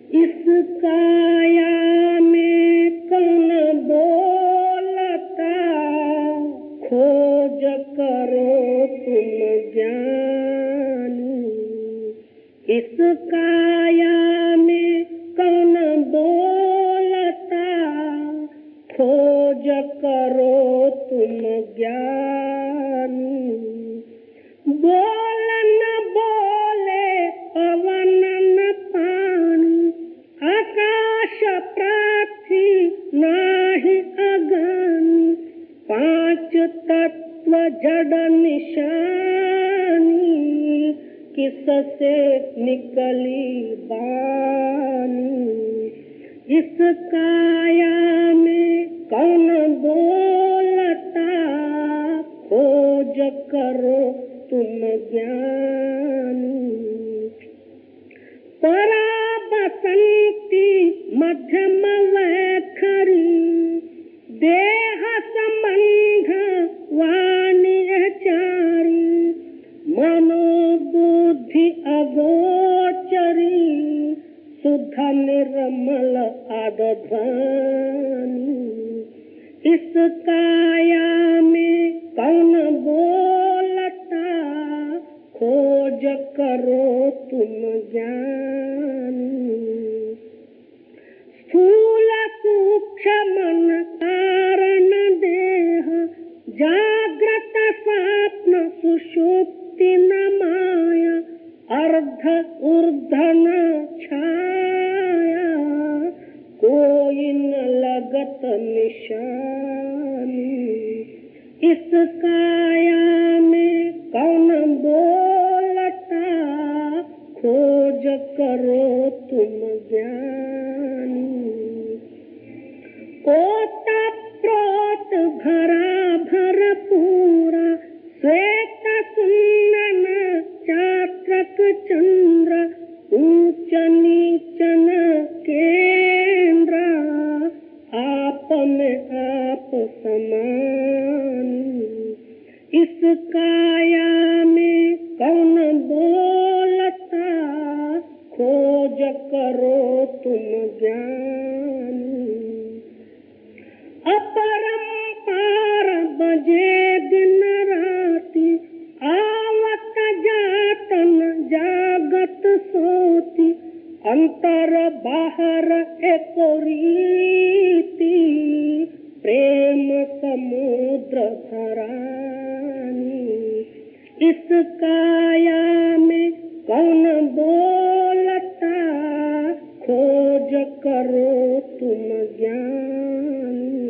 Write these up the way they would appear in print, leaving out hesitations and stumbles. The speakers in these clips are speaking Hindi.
इस काया में कौन बोलता, खोज करो तुम ज्ञानी। इस काया में कौन बोलता, खोज करो तुम ज्ञानी। बोल न बोले पवन न पानी, आकाश पृथ्वी नाही अगनी। पांच तत्व जड़ निशानी, किससे निकली बानी। इस काया में कौन बोलता, खोज करो तुम ज्ञानी। परा बसंती मध्यम वैखरी, देह संबंध वाणी चारी। मनोबुद्धि अगोचरी, शुद्ध निर्मल आदध्वनि। इस काया में कौन बोलता, खोज करो तुम ज्ञानी। स्थूल सूक्ष्म मन कारण देह, जागृत स्वप्न सुषुप्ति न माया। अर्ध ऊर्ध्व न छाया, कोई न लगत निशानी। इस काया में कौन बोलता, खोज करो तुम ज्ञानी। ओतप्रोत भरा भरपूरा, श्वेत सुंदन चात्रक चंद्र। ऊंच नीचन केंद्र, आप में आप समानी। इस काया में कौन बोलता, खोज करो तुम ज्ञानी। अपरंपार बजे दिन राति, आवत जातन जागत सोती। अंतर बाहर एक रीति, प्रेम समुद्र धरानी। इस काया में कौन बोलता, खोज करो तुम ज्ञानी।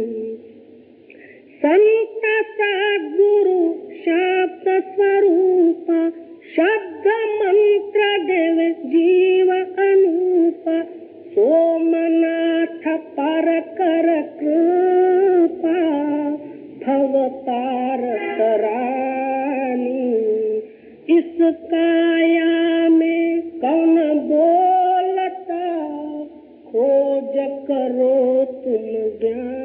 संत सद्गुरु शब्द स्वरूप, शब्द मंत्र देव जीव अनूप। सोमनाथ पर कर कृपा, भव पार तरानी। इस काया में कौन बोलता, खोज करो तुम ज्ञानी।